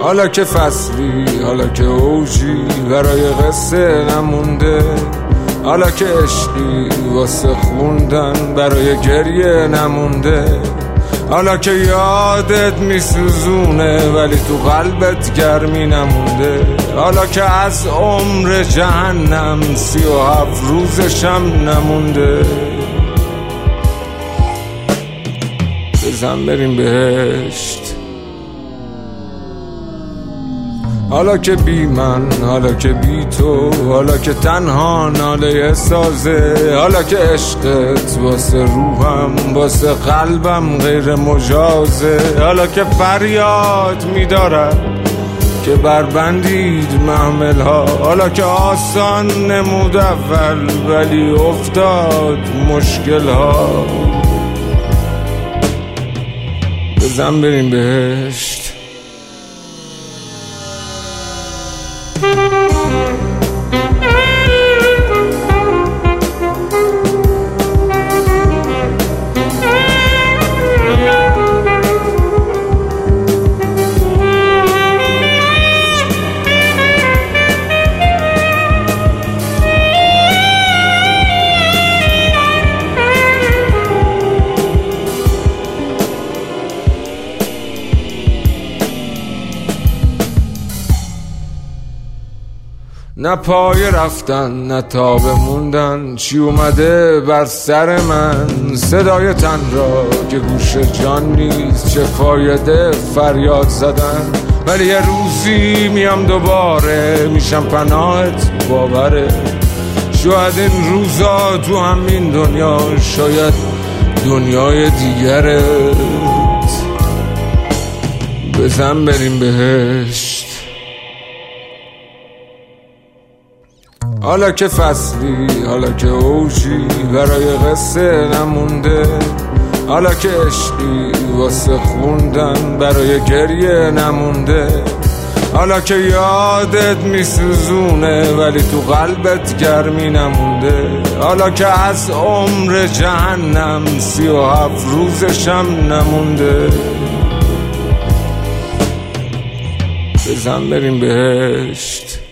حالا که فصلی، حالا که اوجی برای قصه نمونده، حالا که عشقی واسه خوندن برای گریه نمونده، حالا که یادت میسوزونه ولی تو قلبت گرمی نمونده، حالا که از عمر جهنم 37 روزشم نمونده. بزن بریم بهشت. حالا که بی من، حالا که بی تو، حالا که تنها ناله سازه، حالا که عشقت واسه روحم واسه قلبم غیر مجازه، حالا که فریاد میدارد که بربندید محمل ها، حالا که آسان نمود اول ولی افتاد مشکل ها. بزن بریم بهشت. نه پای رفتن نه تاب موندن، چی اومده بر سر من؟ صدای تن را که گوش جان نیست، چه فایده فریاد زدن؟ ولی یه روزی میام دوباره، میشم پناهت باوره. شاید این روزا تو همین دنیا، شاید دنیای دیگرت. بزن بریم بهشت. حالا که فصلی، حالا که اوجی برای قصه نمونده، حالا که عشقی واسه خوندن برای گریه نمونده، حالا که یادت میسوزونه ولی تو قلبت گرمی نمونده، حالا که از عمر جهنم 37 روزشم نمونده. بزن بریم بهشت.